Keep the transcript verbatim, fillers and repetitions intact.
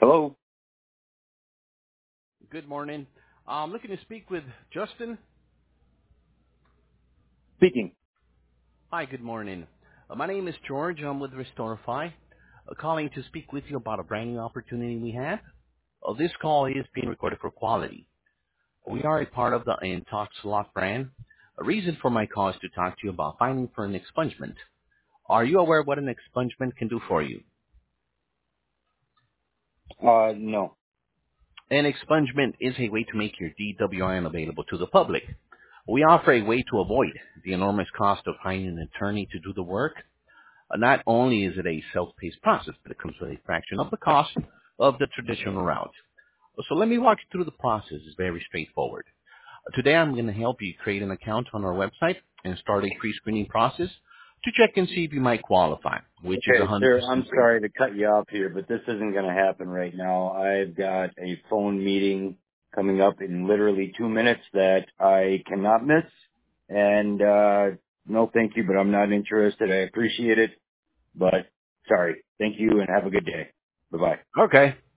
Hello, Good morning. I'm looking to speak with Justin. speaking. Hi, good morning. Uh, my name is George. I'm with Restorify, uh, calling to speak with you about a brand new opportunity we have. Uh, this call is being recorded for quality. We are a part of the Intox Lock brand. A reason for my call is to talk to you about finding for an expungement. Are you aware of what an expungement can do for you? Uh, no. An expungement is a way to make your D W I N available to the public. We offer a way to avoid the enormous cost of hiring an attorney to do the work. Uh, Not only is it a self-paced process, but it comes with a fraction of the cost of the traditional route. So let me walk you through the process. It's very straightforward. Uh, Today I'm going to help you create an account on our website and start a pre-screening process to check and see if you might qualify, which is Okay, sir, one hundred percent I'm free. sorry to cut you off here, but this isn't going to happen right now. I've got a phone meeting coming up in literally two minutes that I cannot miss. And, uh, no thank you, but I'm not interested. I appreciate it, but sorry. Thank you and have a good day. Bye-bye. Okay.